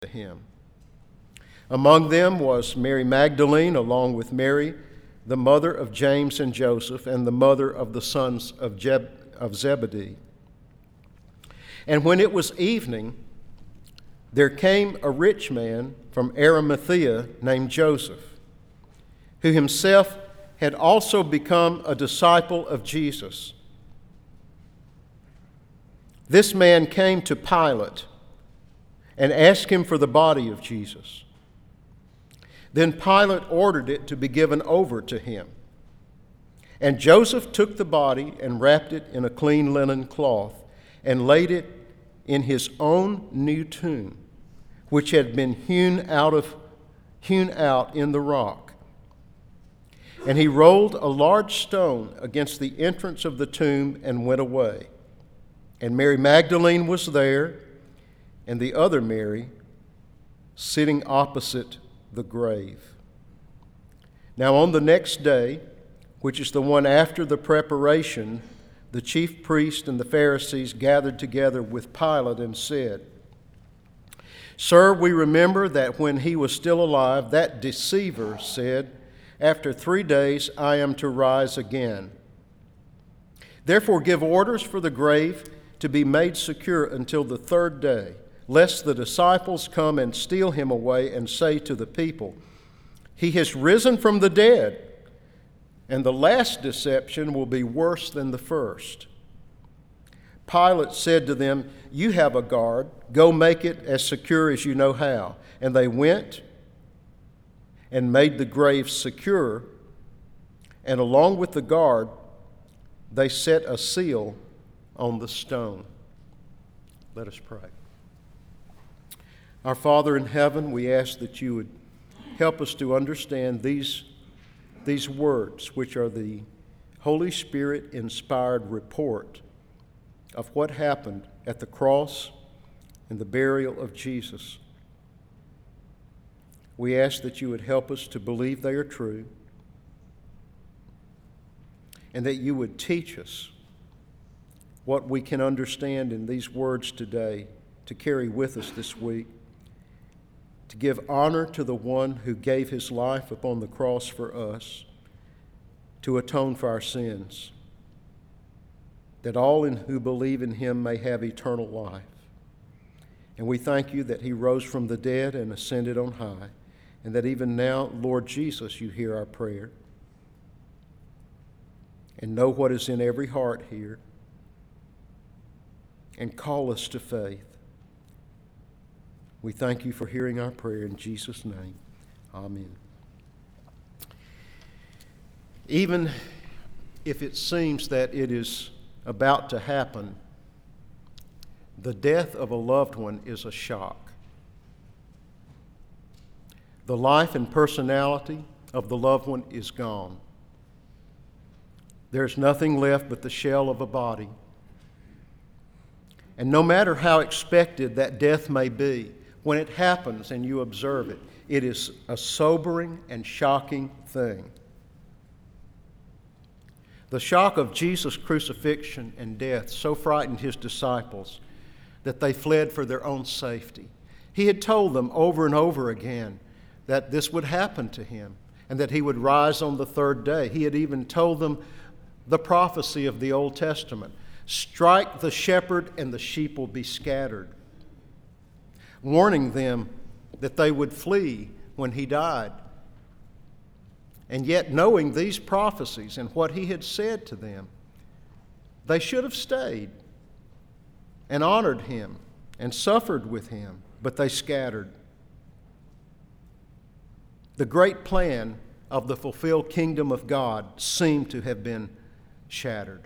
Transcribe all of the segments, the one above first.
to him. Among them was Mary Magdalene, along with Mary, the mother of James and Joseph, and the mother of the sons of Zebedee. And when it was evening, there came a rich man from Arimathea named Joseph, who himself had also become a disciple of Jesus. This man came to Pilate and asked him for the body of Jesus. Then Pilate ordered it to be given over to him. And Joseph took the body and wrapped it in a clean linen cloth and laid it in his own new tomb, which had been hewn out in the rock. And he rolled a large stone against the entrance of the tomb and went away. And Mary Magdalene was there, and the other Mary sitting opposite the grave. Now on the next day, which is the one after the preparation, the chief priests and the Pharisees gathered together with Pilate and said, "Sir, we remember that when he was still alive, that deceiver said, 'After 3 days I am to rise again.' Therefore give orders for the grave to be made secure until the 3rd day, lest the disciples come and steal him away and say to the people, 'He has risen from the dead,' and the last deception will be worse than the first." Pilate said to them, "You have a guard. Go make it as secure as you know how." And they went and made the grave secure, and along with the guard, they set a seal on the stone. Let us pray. Our Father in heaven, we ask that you would help us to understand these words, which are the Holy Spirit-inspired report of what happened at the cross and the burial of Jesus. We ask that you would help us to believe they are true, and that you would teach us what we can understand in these words today to carry with us this week, to give honor to the one who gave his life upon the cross for us, to atone for our sins, that all who believe in him may have eternal life. And we thank you that he rose from the dead and ascended on high, and that even now, Lord Jesus, you hear our prayer and know what is in every heart here, and call us to faith. We thank you for hearing our prayer in Jesus' name. Amen. Even if it seems that it is about to happen, the death of a loved one is a shock. The life and personality of the loved one is gone. There's nothing left but the shell of a body. And no matter how expected that death may be, when it happens and you observe it, it is a sobering and shocking thing. The shock of Jesus' crucifixion and death so frightened his disciples that they fled for their own safety. He had told them over and over again that this would happen to him and that he would rise on the 3rd day. He had even told them the prophecy of the Old Testament: "Strike the shepherd and the sheep will be scattered," warning them that they would flee when he died. And yet, knowing these prophecies and what he had said to them, they should have stayed and honored him and suffered with him, but they scattered. The great plan of the fulfilled kingdom of God seemed to have been shattered.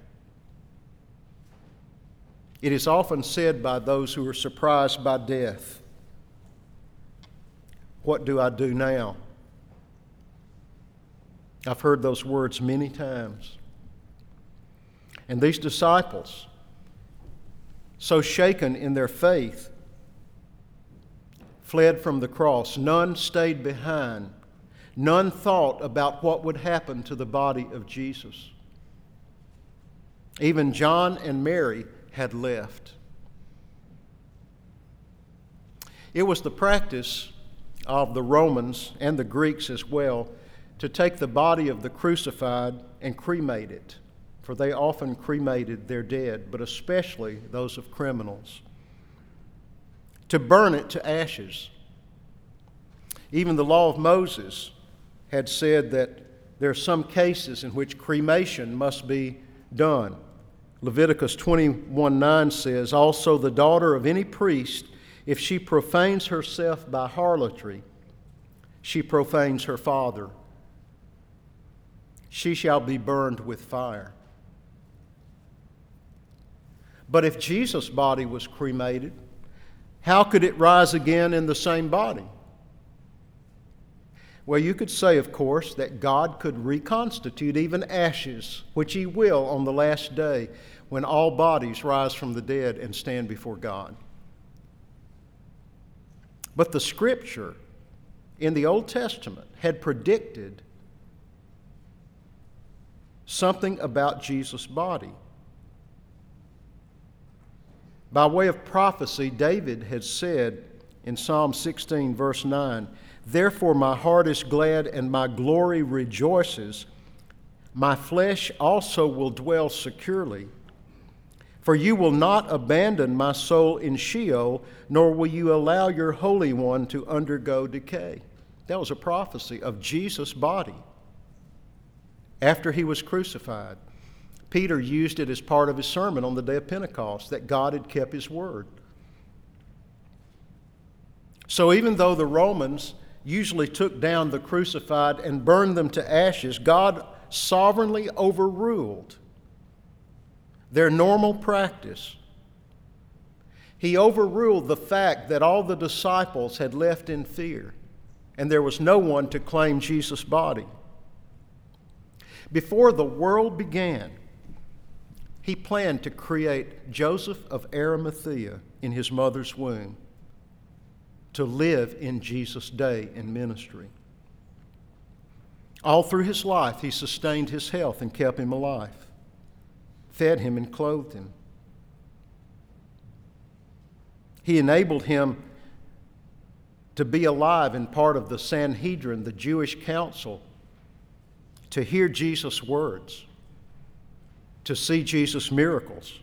It is often said by those who are surprised by death, "What do I do now?" I've heard those words many times. And these disciples, so shaken in their faith, fled from the cross. None stayed behind. None thought about what would happen to the body of Jesus. Even John and Mary had left. It was the practice of the Romans and the Greeks as well to take the body of the crucified and cremate it, for they often cremated their dead, but especially those of criminals, to burn it to ashes. Even the law of Moses had said that there are some cases in which cremation must be done. Leviticus 21:9 says, "Also the daughter of any priest, if she profanes herself by harlotry, she profanes her father. She shall be burned with fire." But if Jesus' body was cremated, how could it rise again in the same body? Well, you could say, of course, that God could reconstitute even ashes, which He will on the last day when all bodies rise from the dead and stand before God. But the Scripture in the Old Testament had predicted something about Jesus' body. By way of prophecy, David had said in Psalm 16, verse 9, "Therefore my heart is glad and my glory rejoices. My flesh also will dwell securely. For you will not abandon my soul in Sheol, nor will you allow your Holy One to undergo decay." That was a prophecy of Jesus' body after He was crucified. Peter used it as part of his sermon on the day of Pentecost, that God had kept His word. So even though the Romans usually took down the crucified and burned them to ashes, God sovereignly overruled their normal practice. He overruled the fact that all the disciples had left in fear, and there was no one to claim Jesus' body. Before the world began, He planned to create Joseph of Arimathea in his mother's womb to live in Jesus' day and ministry. All through His life, He sustained his health and kept him alive, fed him and clothed him. He enabled him to be alive and part of the Sanhedrin, the Jewish council, to hear Jesus' words, to see Jesus' miracles,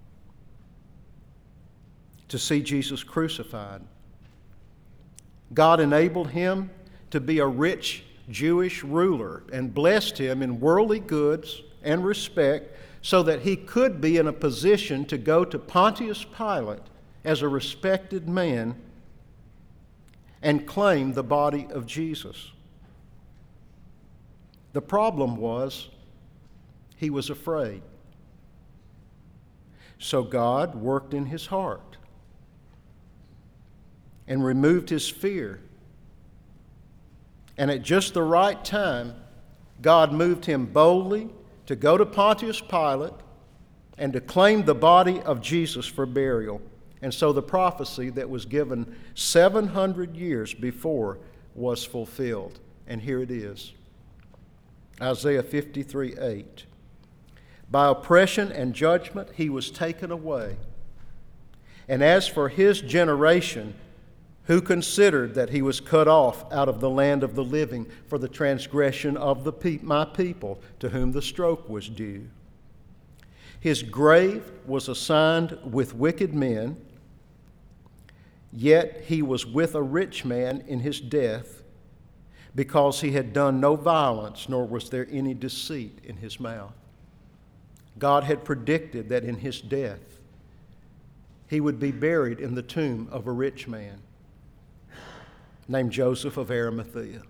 to see Jesus crucified. God enabled him to be a rich Jewish ruler and blessed him in worldly goods and respect so that he could be in a position to go to Pontius Pilate as a respected man and claim the body of Jesus. The problem was he was afraid. So God worked in his heart and removed his fear. And at just the right time, God moved him boldly to go to Pontius Pilate and to claim the body of Jesus for burial. And so the prophecy that was given 700 years before was fulfilled. And here it is. Isaiah 53:8. By oppression and judgment he was taken away. And as for his generation, who considered that he was cut off out of the land of the living for the transgression of my people, to whom the stroke was due. His grave was assigned with wicked men, yet he was with a rich man in his death, because he had done no violence, nor was there any deceit in his mouth. God had predicted that in his death he would be buried in the tomb of a rich man named Joseph of Arimathea.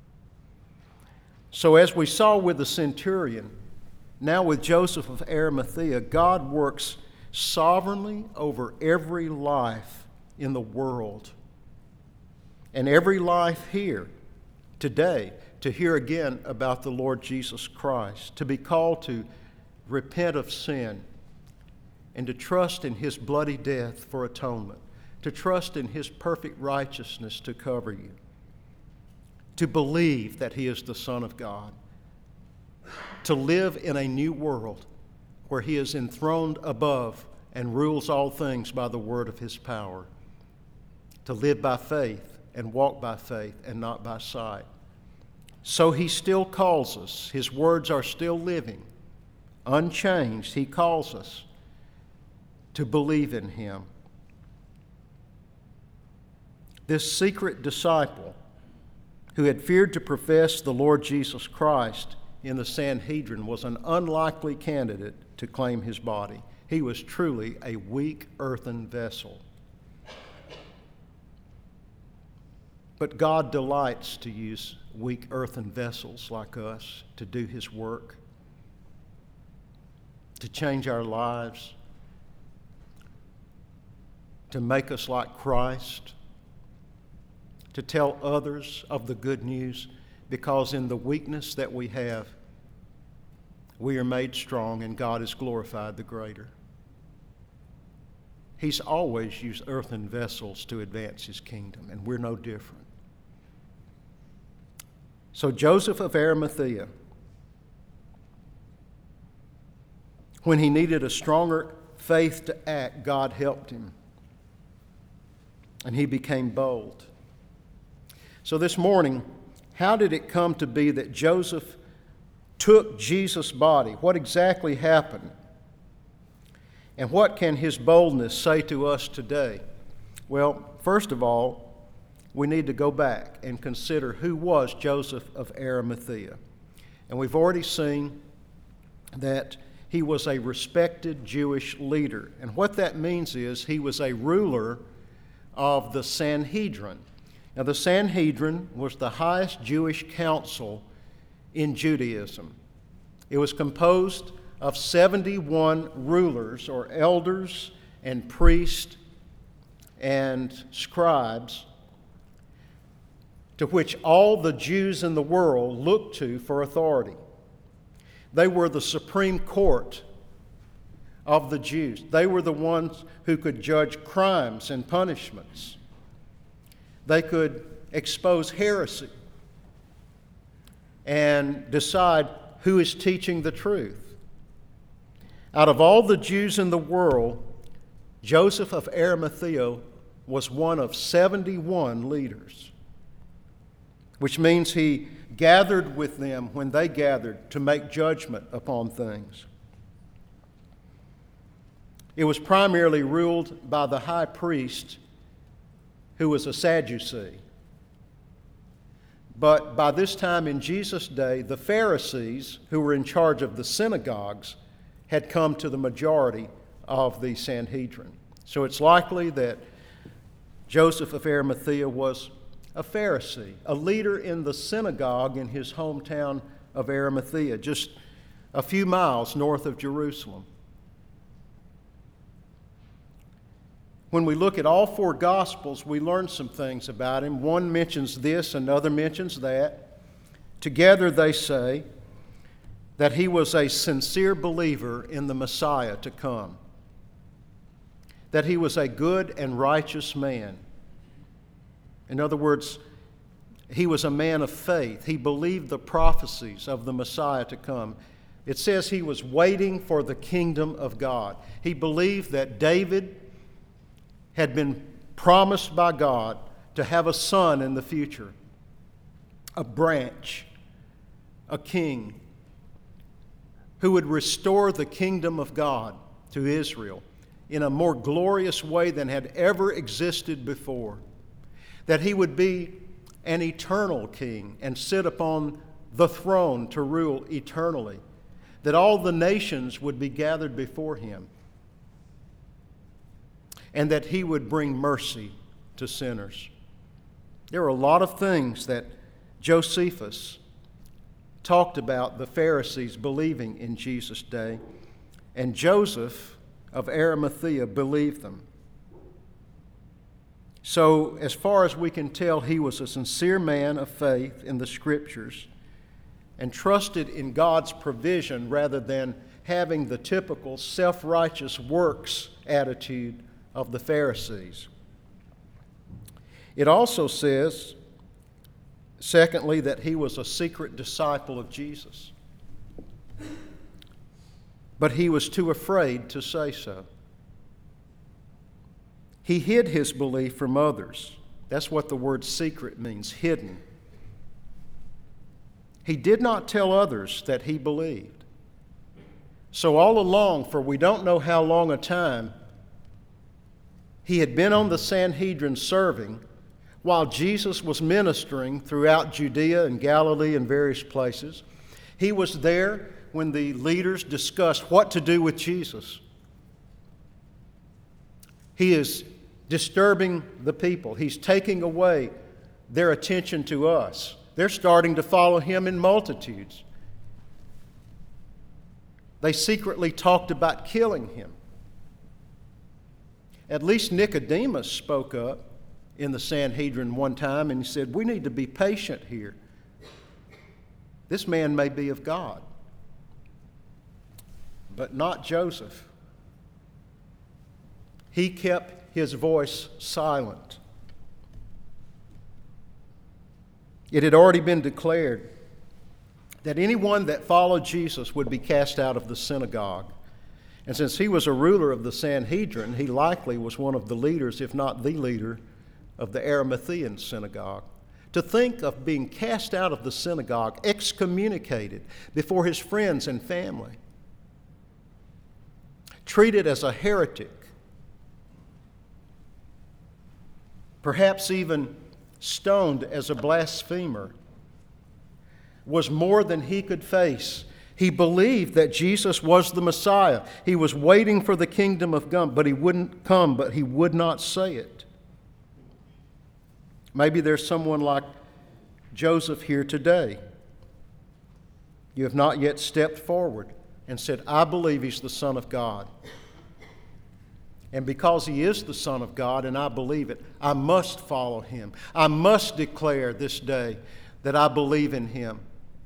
So as we saw with the centurion, now with Joseph of Arimathea, God works sovereignly over every life in the world and every life here today to hear again about the Lord Jesus Christ, to be called to repent of sin and to trust in his bloody death for atonement, to trust in his perfect righteousness to cover you, to believe that he is the Son of God, to live in a new world where he is enthroned above and rules all things by the word of his power, to live by faith and walk by faith and not by sight. So he still calls us. His words are still living, unchanged. He calls us to believe in him. This secret disciple who had feared to profess the Lord Jesus Christ in the Sanhedrin was an unlikely candidate to claim his body. He was truly a weak earthen vessel. But God delights to use weak earthen vessels like us to do his work, to change our lives, to make us like Christ, to tell others of the good news, because in the weakness that we have, we are made strong and God is glorified the greater. He's always used earthen vessels to advance his kingdom, and we're no different. So Joseph of Arimathea, when he needed a stronger faith to act, God helped him, and he became bold. So this morning, how did it come to be that Joseph took Jesus' body? What exactly happened? And what can his boldness say to us today? Well, first of all, we need to go back and consider who was Joseph of Arimathea. And we've already seen that he was a respected Jewish leader. And what that means is he was a ruler of the Sanhedrin. Now, the Sanhedrin was the highest Jewish council in Judaism. It was composed of 71 rulers or elders and priests and scribes to which all the Jews in the world looked to for authority. They were the supreme court of the Jews. They were the ones who could judge crimes and punishments. They could expose heresy and decide who is teaching the truth. Out of all the Jews in the world, Joseph of Arimathea was one of 71 leaders, which means he gathered with them when they gathered to make judgment upon things. It was primarily ruled by the high priest, who was a Sadducee. But by this time in Jesus' day, the Pharisees, who were in charge of the synagogues, had come to the majority of the Sanhedrin. So it's likely that Joseph of Arimathea was a Pharisee, a leader in the synagogue in his hometown of Arimathea, just a few miles north of Jerusalem. When we look at all four Gospels, we learn some things about him. One mentions this, another mentions that. Together they say that he was a sincere believer in the Messiah to come, that he was a good and righteous man. In other words, he was a man of faith. He believed the prophecies of the Messiah to come. It says he was waiting for the kingdom of God. He believed that David had been promised by God to have a son in the future, a branch, a king, who would restore the kingdom of God to Israel in a more glorious way than had ever existed before. That he would be an eternal king and sit upon the throne to rule eternally. That all the nations would be gathered before him. And that he would bring mercy to sinners. There are a lot of things that Josephus talked about the Pharisees believing in Jesus' day, and Joseph of Arimathea believed them. So, as far as we can tell, he was a sincere man of faith in the Scriptures and trusted in God's provision rather than having the typical self-righteous works attitude of the Pharisees. It also says, secondly, that he was a secret disciple of Jesus. But he was too afraid to say so. He hid his belief from others. That's what the word secret means, hidden. He did not tell others that he believed. So all along, for we don't know how long a time, he had been on the Sanhedrin serving while Jesus was ministering throughout Judea and Galilee and various places. He was there when the leaders discussed what to do with Jesus. He is disturbing the people. He's taking away their attention to us. They're starting to follow him in multitudes. They secretly talked about killing him. At least Nicodemus spoke up in the Sanhedrin one time and he said, "We need to be patient here. This man may be of God." But not Joseph. He kept his voice silent. It had already been declared that anyone that followed Jesus would be cast out of the synagogue. And since he was a ruler of the Sanhedrin, he likely was one of the leaders, if not the leader, of the Arimathean synagogue. To think of being cast out of the synagogue, excommunicated before his friends and family, treated as a heretic, perhaps even stoned as a blasphemer, was more than he could face. He believed that Jesus was the Messiah. He was waiting for the kingdom of God, but he wouldn't come, but he would not say it. Maybe there's someone like Joseph here today. You have not yet stepped forward and said, "I believe he's the Son of God. And because he is the Son of God and I believe it, I must follow him. I must declare this day that I believe in him,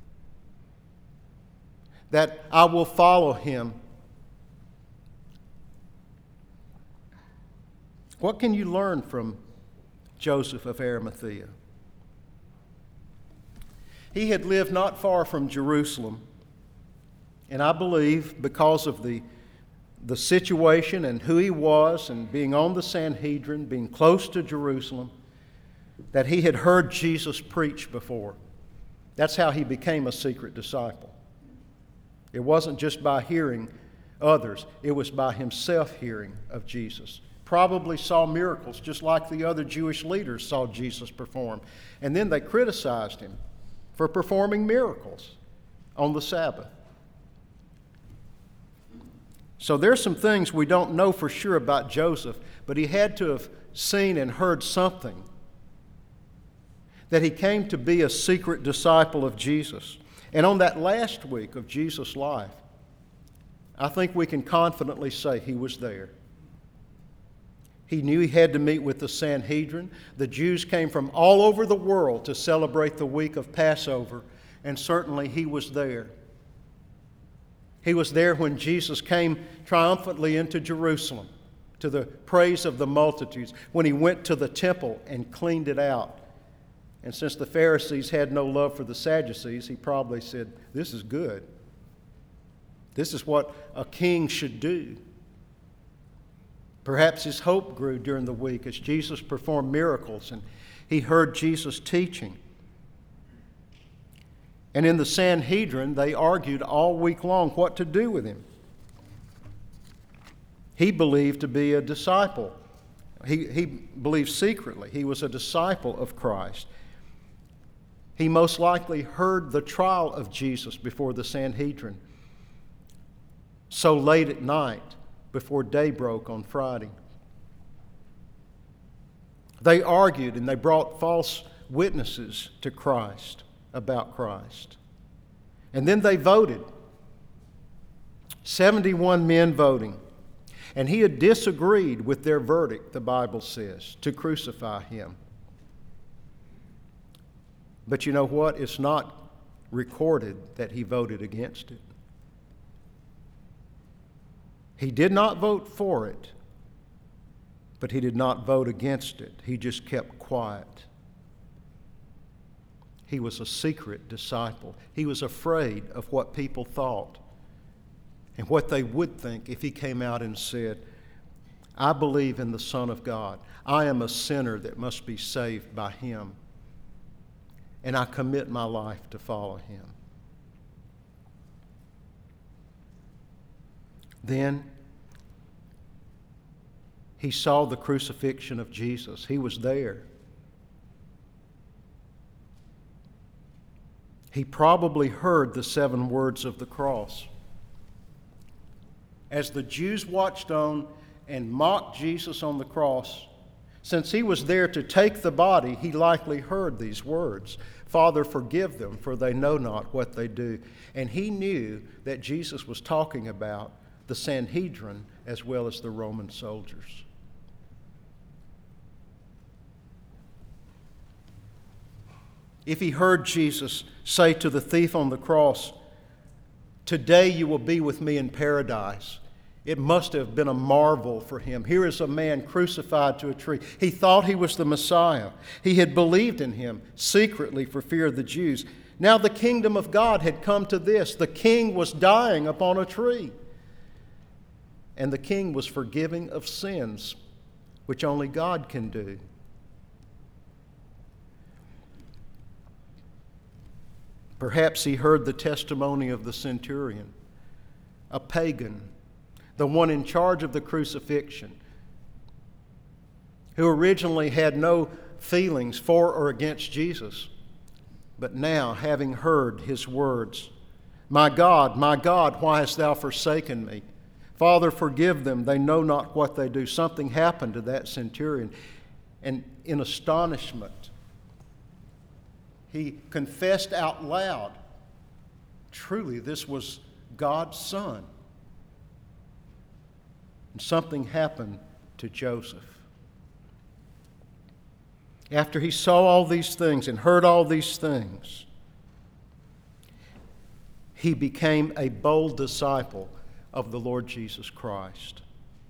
that I will follow him." What can you learn from Joseph of Arimathea? He had lived not far from Jerusalem, and I believe because of the situation and who he was and being on the Sanhedrin, being close to Jerusalem, that he had heard Jesus preach before. That's how he became a secret disciple. It wasn't just by hearing others, it was by himself hearing of Jesus. Probably saw miracles just like the other Jewish leaders saw Jesus perform. And then they criticized him for performing miracles on the Sabbath. So there's some things we don't know for sure about Joseph, but he had to have seen and heard something, that he came to be a secret disciple of Jesus. And on that last week of Jesus' life, I think we can confidently say he was there. He knew he had to meet with the Sanhedrin. The Jews came from all over the world to celebrate the week of Passover, and certainly he was there. He was there when Jesus came triumphantly into Jerusalem to the praise of the multitudes, when he went to the temple and cleaned it out. And since the Pharisees had no love for the Sadducees, he probably said, "This is good. This is what a king should do." Perhaps his hope grew during the week as Jesus performed miracles and he heard Jesus teaching. And in the Sanhedrin, they argued all week long what to do with him. He believed to be a disciple. He believed secretly he was a disciple of Christ. He most likely heard the trial of Jesus before the Sanhedrin so late at night before day broke on Friday. They argued and they brought false witnesses to Christ about Christ. And then they voted. 71 men voting. And he had disagreed with their verdict, the Bible says, to crucify him. But you know what? It's not recorded that he voted against it. He did not vote for it, but he did not vote against it. He just kept quiet. He was a secret disciple. He was afraid of what people thought and what they would think if he came out and said, I believe in the Son of God. I am a sinner that must be saved by Him. And I commit my life to follow Him. Then he saw the crucifixion of Jesus. He was there. He probably heard the 7 words of the cross. As the Jews watched on and mocked Jesus on the cross, since he was there to take the body, he likely heard these words, "Father, forgive them, for they know not what they do." And he knew that Jesus was talking about the Sanhedrin as well as the Roman soldiers. If he heard Jesus say to the thief on the cross, "Today you will be with me in paradise," it must have been a marvel for him. Here is a man crucified to a tree. He thought he was the Messiah. He had believed in him secretly for fear of the Jews. Now the kingdom of God had come to this. The king was dying upon a tree. And the king was forgiving of sins, which only God can do. Perhaps he heard the testimony of the centurion, a pagan, the one in charge of the crucifixion, who originally had no feelings for or against Jesus, but now, having heard his words, my God, why hast thou forsaken me? Father, forgive them, they know not what they do." Something happened to that centurion, and in astonishment, he confessed out loud, truly, this was God's Son. And something happened to Joseph. After he saw all these things and heard all these things, he became a bold disciple of the Lord Jesus Christ.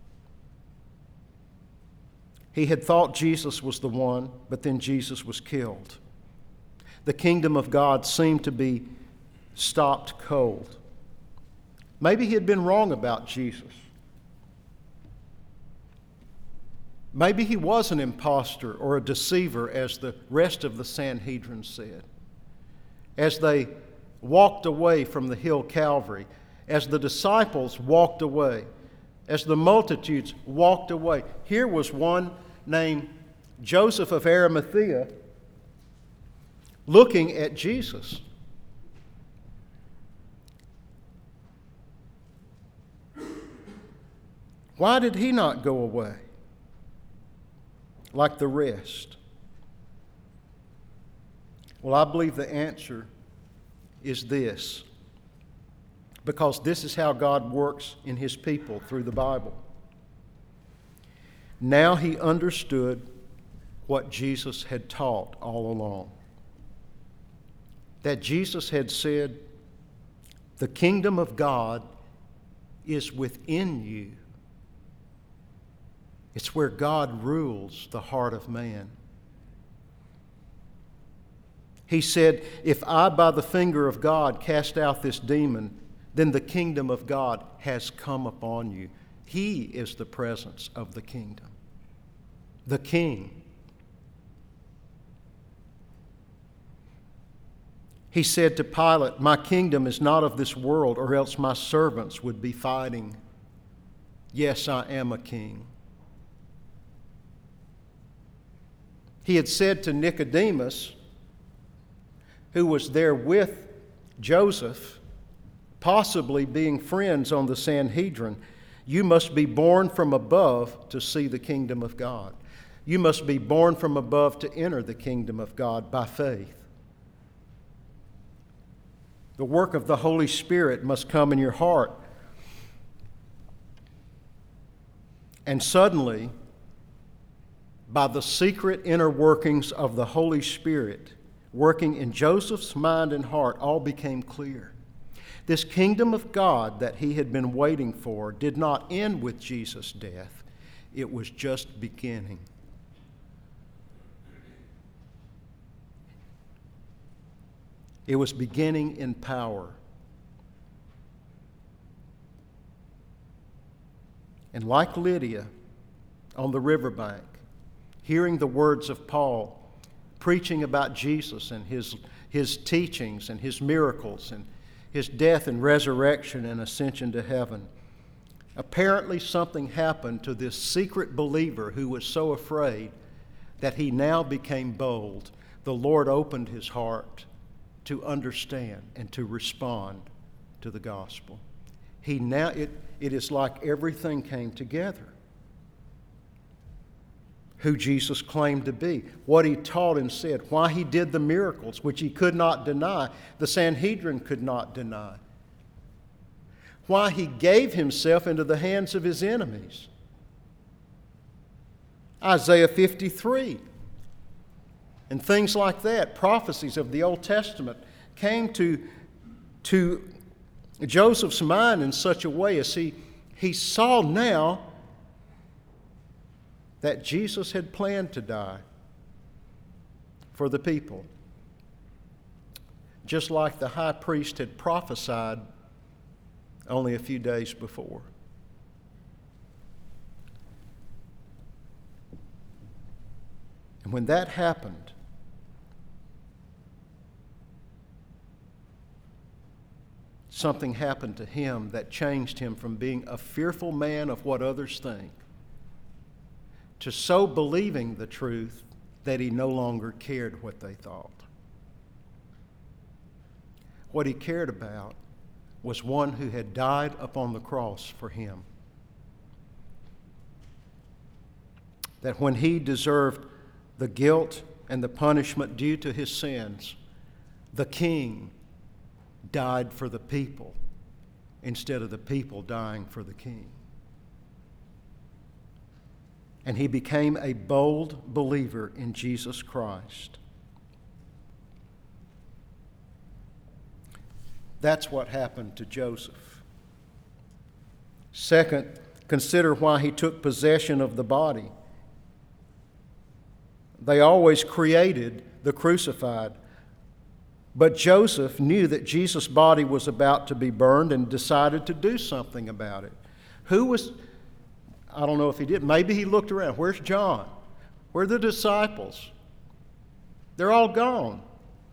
He had thought Jesus was the one, but then Jesus was killed. The kingdom of God seemed to be stopped cold. Maybe he had been wrong about Jesus. Maybe he was an impostor or a deceiver, as the rest of the Sanhedrin said. As they walked away from the hill Calvary, as the disciples walked away, as the multitudes walked away, here was one named Joseph of Arimathea looking at Jesus. Why did he not go away like the rest? Well, I believe the answer is this, because this is how God works in His people through the Bible. Now he understood what Jesus had taught all along. That Jesus had said, the kingdom of God is within you. It's where God rules the heart of man. He said, if I by the finger of God cast out this demon, then the kingdom of God has come upon you. He is the presence of the kingdom, the King. He said to Pilate, my kingdom is not of this world, or else my servants would be fighting. Yes, I am a king. He had said to Nicodemus, who was there with Joseph, possibly being friends on the Sanhedrin, you must be born from above to see the kingdom of God. You must be born from above to enter the kingdom of God by faith. The work of the Holy Spirit must come in your heart. And suddenly, by the secret inner workings of the Holy Spirit, working in Joseph's mind and heart, all became clear. This kingdom of God that he had been waiting for did not end with Jesus' death. It was just beginning. It was beginning in power. And like Lydia, on the riverbank, hearing the words of Paul, preaching about Jesus and his teachings and his miracles and his death and resurrection and ascension to heaven. Apparently something happened to this secret believer who was so afraid that he now became bold. The Lord opened his heart to understand and to respond to the gospel. It is like everything came together. Who Jesus claimed to be, what he taught and said, why he did the miracles, which he could not deny, the Sanhedrin could not deny, why he gave himself into the hands of his enemies. Isaiah 53 and things like that, prophecies of the Old Testament, came to Joseph's mind in such a way as he saw now that Jesus had planned to die for the people, just like the high priest had prophesied only a few days before. And when that happened, something happened to him that changed him from being a fearful man of what others think to so believing the truth that he no longer cared what they thought. What he cared about was one who had died upon the cross for him. That when he deserved the guilt and the punishment due to his sins, the king died for the people instead of the people dying for the king. And he became a bold believer in Jesus Christ. That's what happened to Joseph. Second, consider why he took possession of the body. They always created the crucified, but Joseph knew that Jesus' body was about to be burned and decided to do something about it. I don't know if he did. Maybe he looked around. Where's John? Where are the disciples? They're all gone.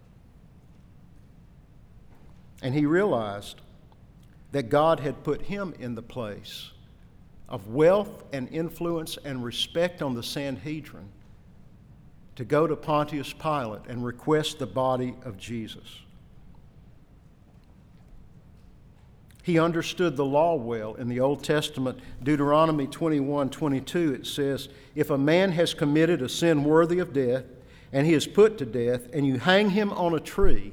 And he realized that God had put him in the place of wealth and influence and respect on the Sanhedrin to go to Pontius Pilate and request the body of Jesus. He understood the law well. In the Old Testament, Deuteronomy 21:22, it says, if a man has committed a sin worthy of death, and he is put to death, and you hang him on a tree,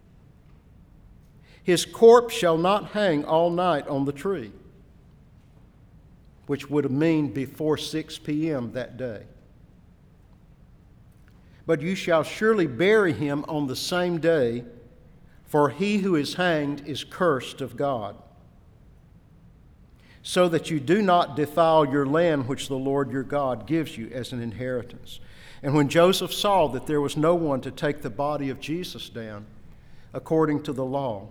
his corpse shall not hang all night on the tree, which would mean before 6 p.m. that day. But you shall surely bury him on the same day, for he who is hanged is cursed of God. So that you do not defile your land which the Lord your God gives you as an inheritance. And when Joseph saw that there was no one to take the body of Jesus down according to the law,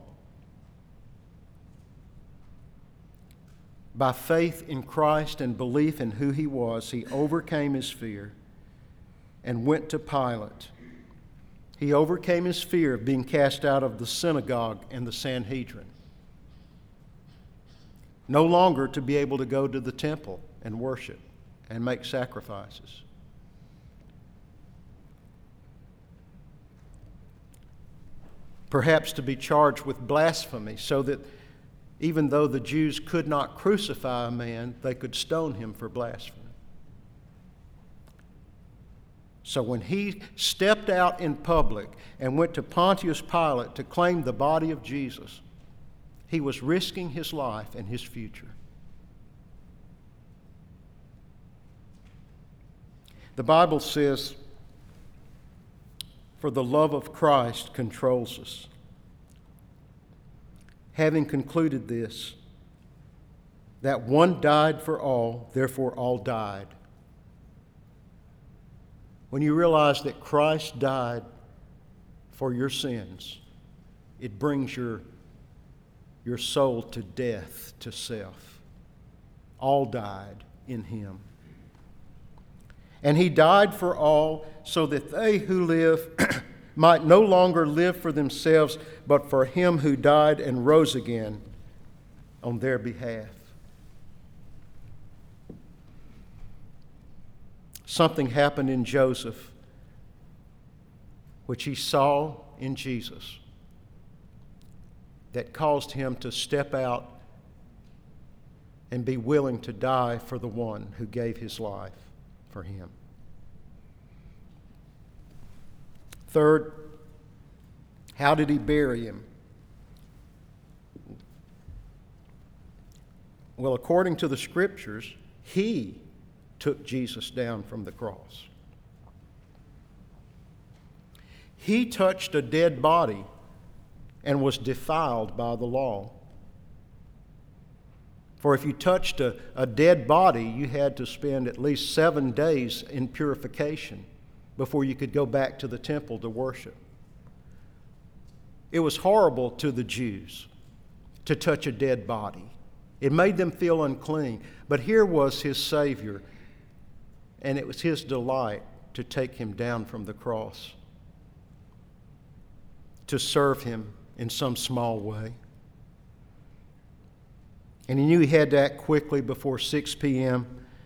by faith in Christ and belief in who he was, he overcame his fear and went to Pilate. He overcame his fear of being cast out of the synagogue and the Sanhedrin. No longer to be able to go to the temple and worship and make sacrifices. Perhaps to be charged with blasphemy, so that even though the Jews could not crucify a man, they could stone him for blasphemy. So when he stepped out in public and went to Pontius Pilate to claim the body of Jesus, he was risking his life and his future. The Bible says, for the love of Christ controls us. Having concluded this, that one died for all, therefore all died. When you realize that Christ died for your sins, it brings your soul to death, to self. All died in him. And he died for all, so that they who live might no longer live for themselves, but for him who died and rose again on their behalf. Something happened in Joseph, which he saw in Jesus, that caused him to step out and be willing to die for the one who gave his life for him. Third, how did he bury him? Well, according to the Scriptures, he took Jesus down from the cross. He touched a dead body and was defiled by the law. For if you touched a dead body, you had to spend at least 7 days in purification before you could go back to the temple to worship. It was horrible to the Jews to touch a dead body. It made them feel unclean. But here was his Savior, and it was his delight to take him down from the cross, to serve him in some small way. And he knew he had to act quickly before 6 p.m.,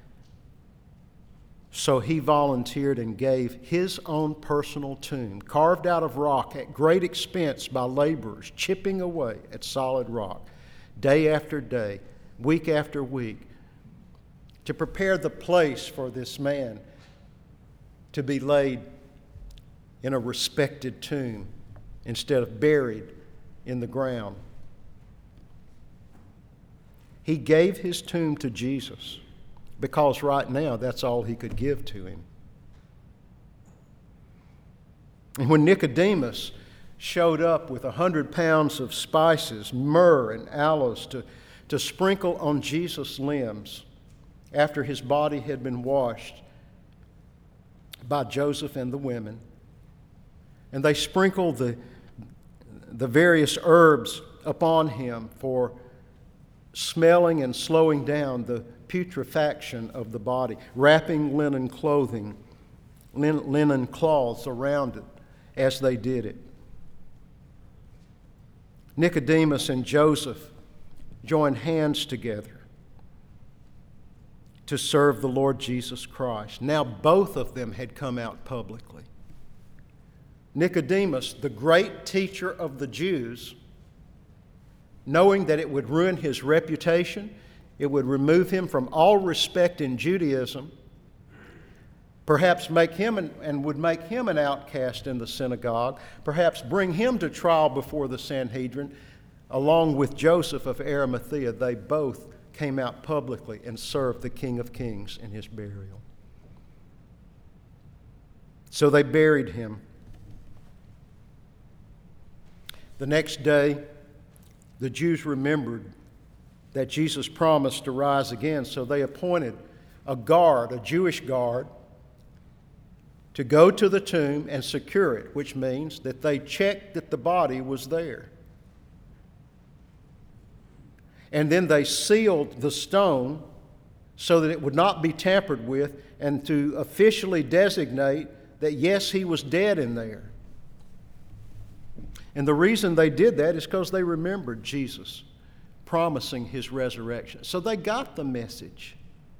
so he volunteered and gave his own personal tomb, carved out of rock at great expense by laborers, chipping away at solid rock, day after day, week after week, to prepare the place for this man to be laid in a respected tomb instead of buried in the ground. He gave his tomb to Jesus because right now that's all he could give to him. And when Nicodemus showed up with 100 pounds of spices, myrrh and aloes to sprinkle on Jesus' limbs after his body had been washed by Joseph and the women, and they sprinkled the various herbs upon him for smelling and slowing down the putrefaction of the body, wrapping linen cloths around it as they did it. Nicodemus and Joseph joined hands together to serve the Lord Jesus Christ. Now both of them had come out publicly. Nicodemus, the great teacher of the Jews, knowing that it would ruin his reputation, it would remove him from all respect in Judaism, perhaps make him would make him an outcast in the synagogue, perhaps bring him to trial before the Sanhedrin, along with Joseph of Arimathea. They both came out publicly and served the King of Kings in his burial. So they buried him. The next day, the Jews remembered that Jesus promised to rise again, so they appointed a guard, a Jewish guard, to go to the tomb and secure it, which means that they checked that the body was there. And then they sealed the stone so that it would not be tampered with, and to officially designate that, yes, he was dead in there. And the reason they did that is because they remembered Jesus promising his resurrection. So they got the message.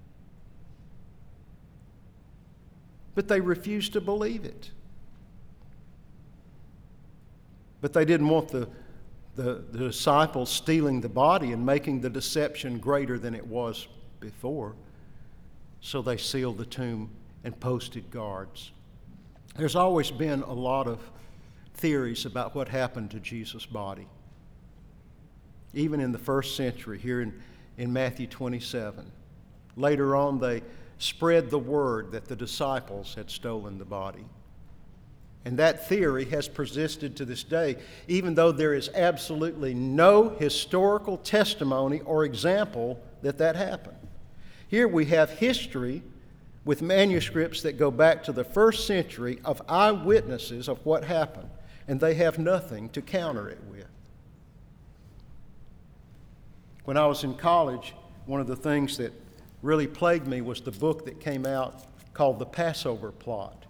But they refused to believe it. But they didn't want the disciples stealing the body and making the deception greater than it was before. So they sealed the tomb and posted guards. There's always been a lot of theories about what happened to Jesus' body. Even in the first century, here in Matthew 27. Later on, they spread the word that the disciples had stolen the body. And that theory has persisted to this day, even though there is absolutely no historical testimony or example that happened. Here we have history with manuscripts that go back to the first century of eyewitnesses of what happened, and they have nothing to counter it with. When I was in college, one of the things that really plagued me was the book that came out called the Passover plot.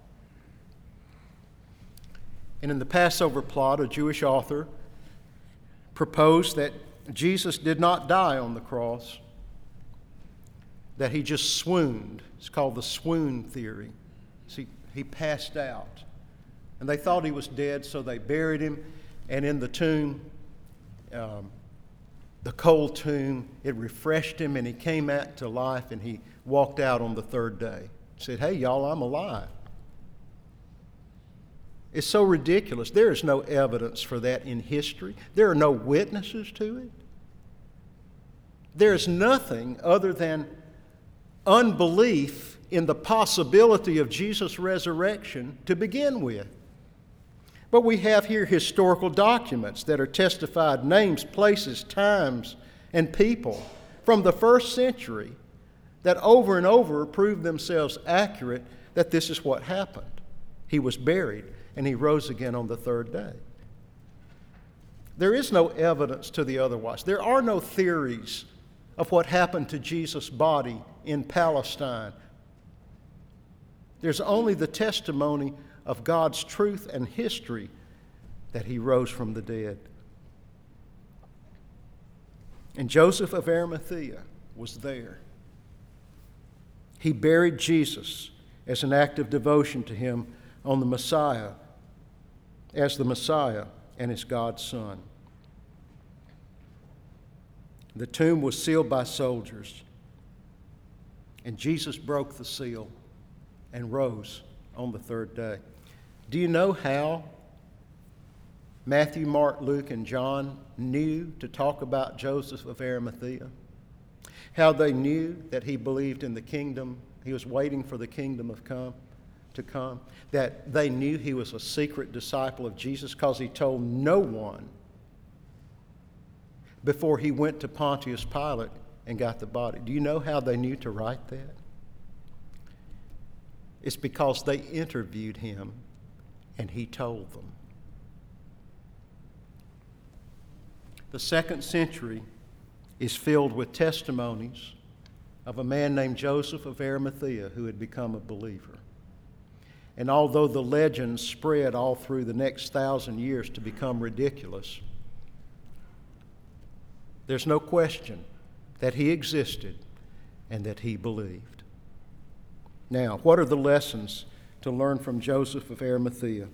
And in the Passover plot, a Jewish author proposed that Jesus did not die on the cross, that he just swooned. It's called the swoon theory. See, he passed out. And they thought he was dead, so they buried him. And in the tomb, the cold tomb, it refreshed him, and he came out to life, and he walked out on the third day. He said, "Hey, y'all, I'm alive." It's so ridiculous. There is no evidence for that in history. There are no witnesses to it. There is nothing other than unbelief in the possibility of Jesus' resurrection to begin with. But we have here historical documents that are testified, names, places, times, and people from the first century that over and over prove themselves accurate that this is what happened. He was buried and he rose again on the third day. There is no evidence to the otherwise. There are no theories of what happened to Jesus' body in Palestine. There's only the testimony of God's truth and history that he rose from the dead. And Joseph of Arimathea was there. He buried Jesus as an act of devotion to him on the Messiah, as the Messiah and as God's Son. The tomb was sealed by soldiers, and Jesus broke the seal and rose on the third day. Do you know how Matthew, Mark, Luke, and John knew to talk about Joseph of Arimathea? How they knew that he believed in the kingdom, he was waiting for the kingdom to come, that they knew he was a secret disciple of Jesus because he told no one before he went to Pontius Pilate and got the body. Do you know how they knew to write that? It's because they interviewed him and he told them. The second century is filled with testimonies of a man named Joseph of Arimathea who had become a believer. And although the legends spread all through the next 1,000 years to become ridiculous, there's no question that he existed and that he believed. Now, what are the lessons to learn from Joseph of Arimathea?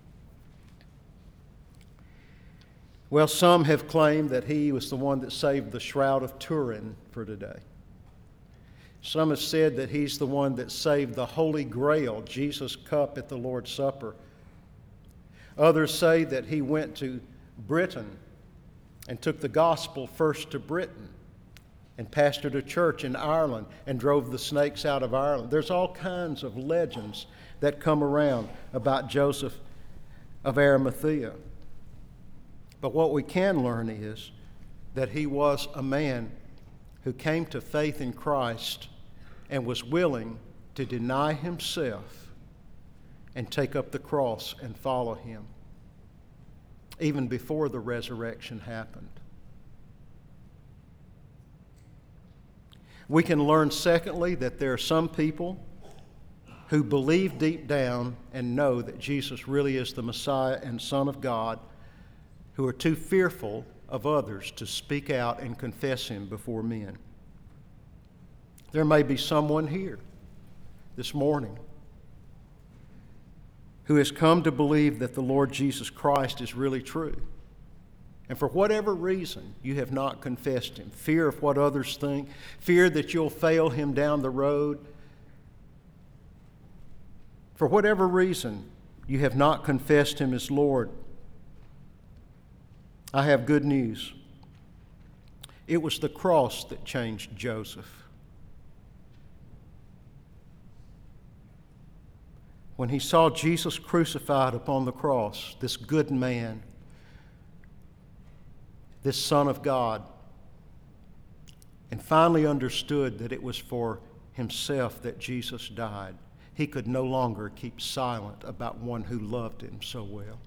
Well, some have claimed that he was the one that saved the Shroud of Turin for today. Some have said that he's the one that saved the Holy Grail, Jesus' cup at the Lord's Supper. Others say that he went to Britain and took the gospel first to Britain and pastored a church in Ireland and drove the snakes out of Ireland. There's all kinds of legends that come around about Joseph of Arimathea. But what we can learn is that he was a man who came to faith in Christ and was willing to deny himself and take up the cross and follow him, even before the resurrection happened. We can learn, secondly, that there are some people who believe deep down and know that Jesus really is the Messiah and Son of God, who are too fearful of others to speak out and confess him before men. There may be someone here this morning who has come to believe that the Lord Jesus Christ is really true. And for whatever reason, you have not confessed him. Fear of what others think, fear that you'll fail him down the road. For whatever reason, you have not confessed him as Lord. I have good news. It was the cross that changed Joseph. When he saw Jesus crucified upon the cross, this good man, this Son of God, and finally understood that it was for himself that Jesus died, he could no longer keep silent about one who loved him so well.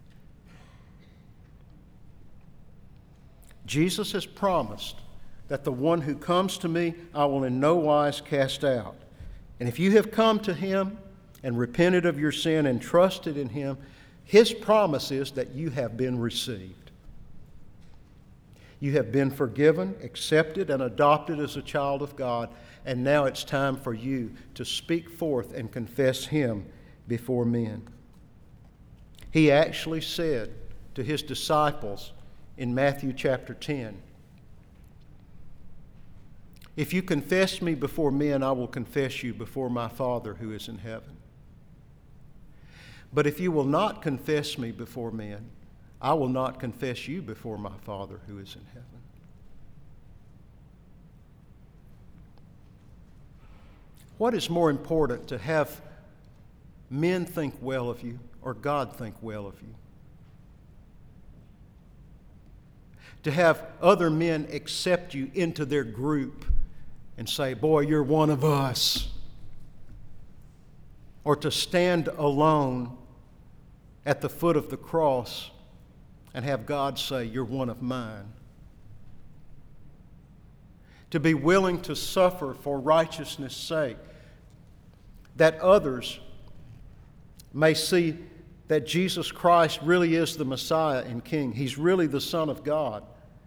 Jesus has promised that the one who comes to me, I will in no wise cast out. And if you have come to Him and repented of your sin and trusted in Him, His promise is that you have been received. You have been forgiven, accepted, and adopted as a child of God, and now it's time for you to speak forth and confess Him before men. He actually said to His disciples in Matthew chapter 10, "If you confess me before men, I will confess you before my Father who is in heaven. But if you will not confess me before men, I will not confess you before my Father who is in heaven." What is more important, to have men think well of you or God think well of you? To have other men accept you into their group and say, "Boy, you're one of us." Or to stand alone at the foot of the cross and have God say, "You're one of mine." To be willing to suffer for righteousness' sake, that others may see that Jesus Christ really is the Messiah and King. He's really the Son of God.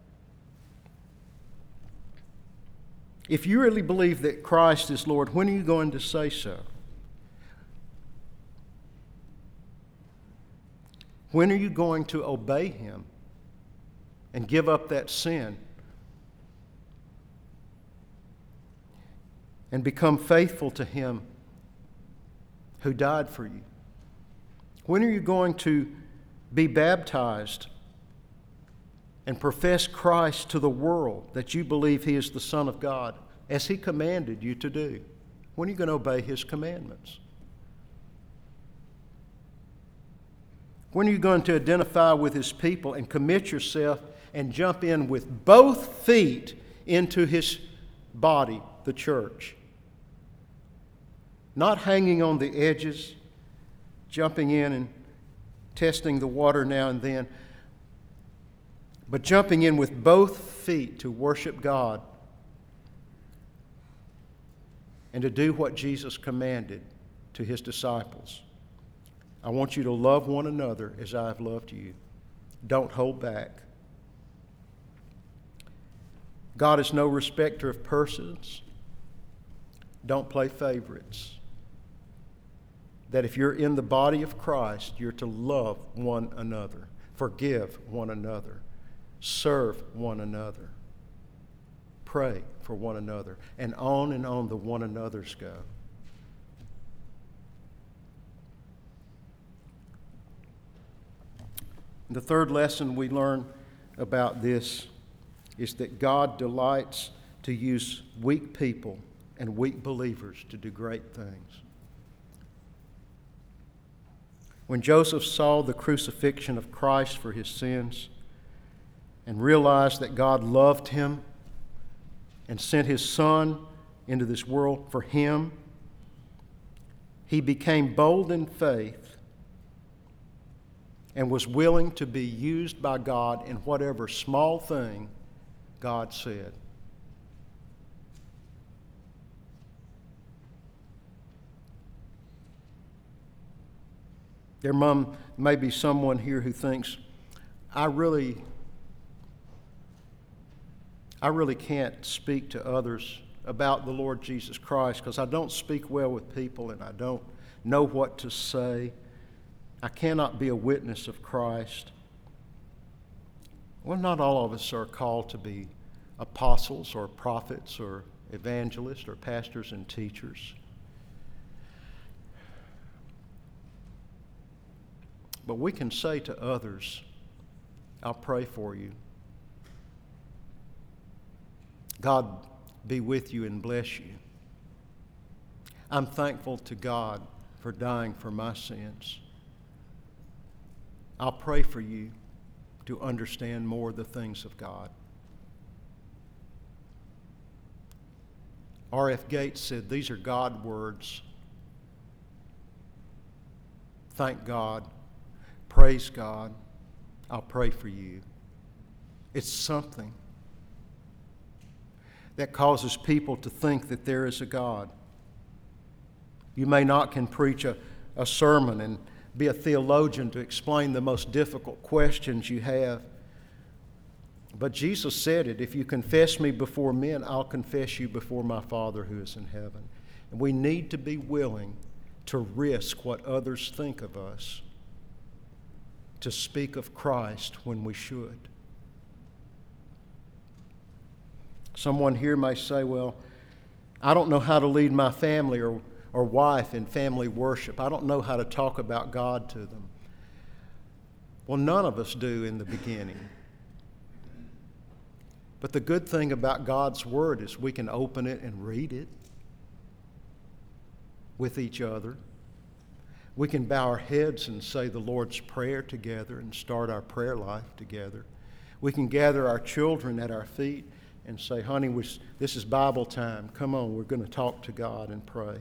If you really believe that Christ is Lord, when are you going to say so? When are you going to obey Him and give up that sin and become faithful to Him who died for you? When are you going to be baptized and profess Christ to the world, that you believe He is the Son of God, as He commanded you to do? When are you going to obey His commandments? When are you going to identify with His people and commit yourself and jump in with both feet into His body, the church? Not hanging on the edges, jumping in and testing the water now and then, but jumping in with both feet to worship God and to do what Jesus commanded to His disciples. I want you to love one another as I have loved you. Don't hold back. God is no respecter of persons. Don't play favorites. That if you're in the body of Christ, you're to love one another, forgive one another, serve one another, pray for one another, and on the one another's go. The third lesson we learn about this is that God delights to use weak people and weak believers to do great things. When Joseph saw the crucifixion of Christ for his sins and realized that God loved him and sent His Son into this world for him, he became bold in faith and was willing to be used by God in whatever small thing God said. There may be someone here who thinks, I really can't speak to others about the Lord Jesus Christ because I don't speak well with people and I don't know what to say. I cannot be a witness of Christ. Well, not all of us are called to be apostles or prophets or evangelists or pastors and teachers. But we can say to others, I'll pray for you. God be with you and bless you. I'm thankful to God for dying for my sins. I'll pray for you to understand more the things of God. R.F. Gates said, these are God words. Thank God. Praise God. I'll pray for you. It's something that causes people to think that there is a God. You may not can preach a sermon and be a theologian to explain the most difficult questions you have. But Jesus said it, if you confess me before men, I'll confess you before my Father who is in heaven. And we need to be willing to risk what others think of us, to speak of Christ when we should. Someone here may say, well, I don't know how to lead my family or wife in family worship. I don't know how to talk about God to them. Well, none of us do in the beginning. But the good thing about God's Word is we can open it and read it with each other. We can bow our heads and say the Lord's Prayer together and start our prayer life together. We can gather our children at our feet and say, honey, this is Bible time. Come on, we're going to talk to God and pray.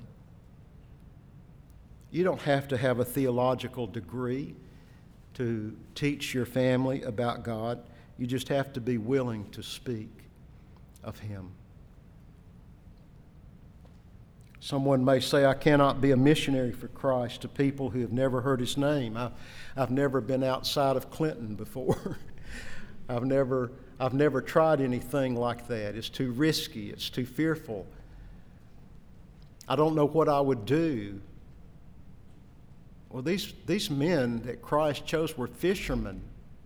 You don't have to have a theological degree to teach your family about God. You just have to be willing to speak of Him. Someone may say, I cannot be a missionary for Christ to people who have never heard His name. I've never been outside of Clinton before. I've never tried anything like that. It's too risky. It's too fearful. I don't know what I would do. Well, these men that Christ chose were fishermen.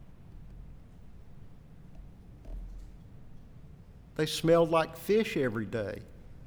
They smelled like fish every day.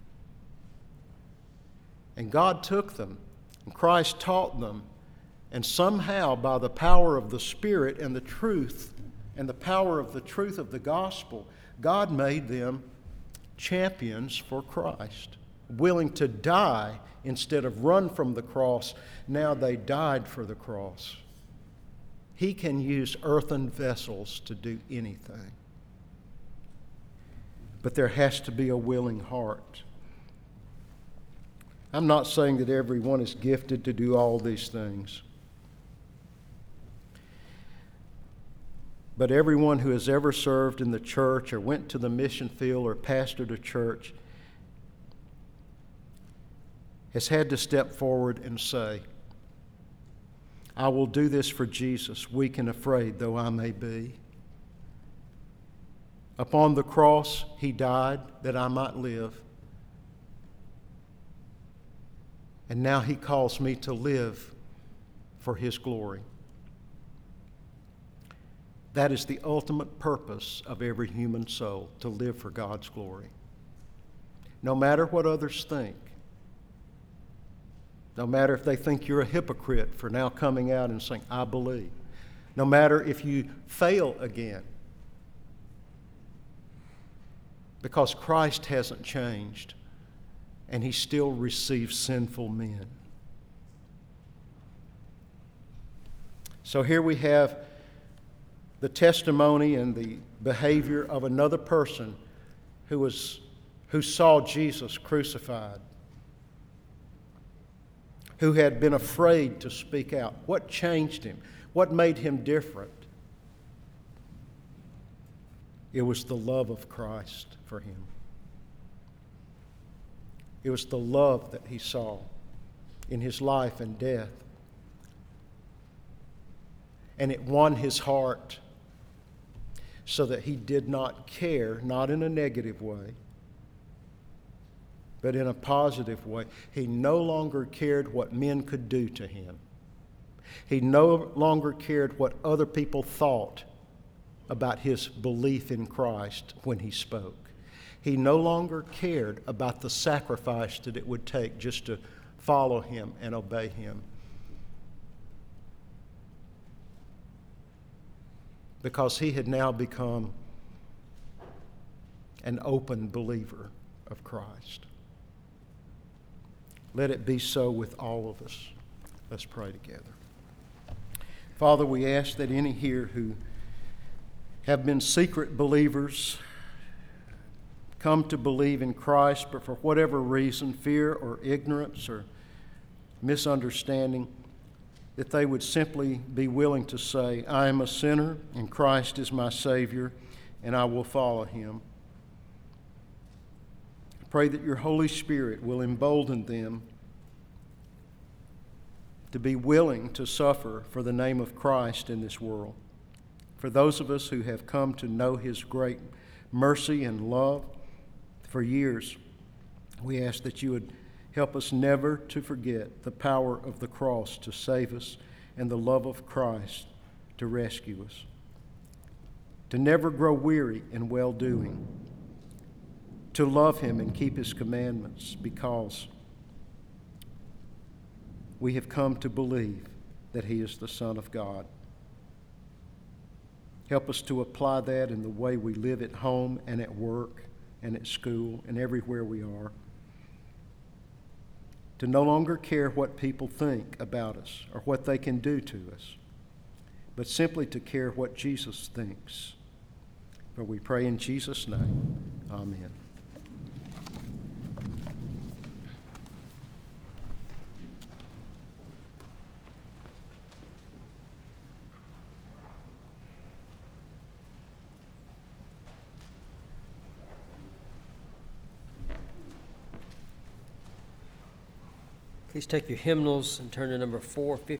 And God took them, and Christ taught them, and somehow by the power of the Spirit and the truth, and the power of the truth of the gospel, God made them champions for Christ, willing to die instead of run from the cross. Now they died for the cross. He can use earthen vessels to do anything. But there has to be a willing heart. I'm not saying that everyone is gifted to do all these things. But everyone who has ever served in the church or went to the mission field or pastored a church has had to step forward and say, I will do this for Jesus, weak and afraid though I may be. Upon the cross, He died that I might live. And now He calls me to live for His glory. That is the ultimate purpose of every human soul, to live for God's glory. No matter what others think, no matter if they think you're a hypocrite for now coming out and saying, I believe, no matter if you fail again, because Christ hasn't changed and He still receives sinful men. So here we have the testimony and the behavior of another person who saw Jesus crucified, who had been afraid to speak out. What changed him? What made him different? It was the love of Christ for him. It was the love that he saw in His life and death. And it won his heart so that he did not care, not in a negative way, but in a positive way. He no longer cared what men could do to him. He no longer cared what other people thought about his belief in Christ when he spoke. He no longer cared about the sacrifice that it would take just to follow Him and obey Him. Because he had now become an open believer of Christ. Let it be so with all of us. Let's pray together. Father, we ask that any here who have been secret believers come to believe in Christ, but for whatever reason, fear or ignorance or misunderstanding, that they would simply be willing to say, I am a sinner and Christ is my Savior and I will follow Him. I pray that your Holy Spirit will embolden them to be willing to suffer for the name of Christ in this world. For those of us who have come to know his great mercy and love for years, we ask that you would help us never to forget the power of the cross to save us and the love of Christ to rescue us. To never grow weary in well-doing. To love him and keep his commandments, because we have come to believe that he is the Son of God. Help us to apply that in the way we live at home and at work and at school and everywhere we are. To no longer care what people think about us or what they can do to us, but simply to care what Jesus thinks. For we pray in Jesus' name. Amen. Please take your hymnals and turn to number 450.